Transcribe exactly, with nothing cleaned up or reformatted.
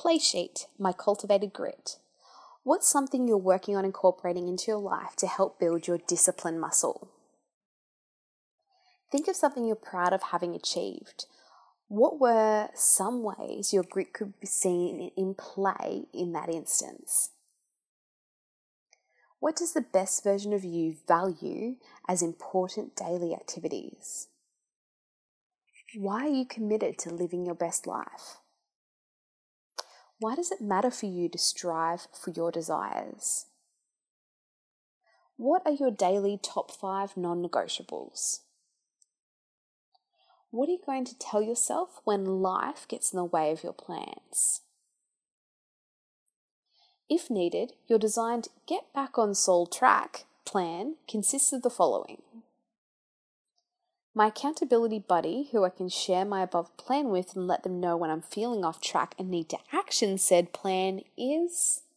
play sheet, my cultivated grit. What's something you're working on incorporating into your life to help build your discipline muscle? Think of something you're proud of having achieved. What were some ways your grit could be seen in play in that instance? What does the best version of you value as important daily activities? Why are you committed to living your best life? Why does it matter for you to strive for your desires? What are your daily top five non-negotiables? What are you going to tell yourself when life gets in the way of your plans? If needed, your designed Get Back on Soul track plan consists of the following. My accountability buddy, who I can share my above plan with and let them know when I'm feeling off track and need to action said plan, is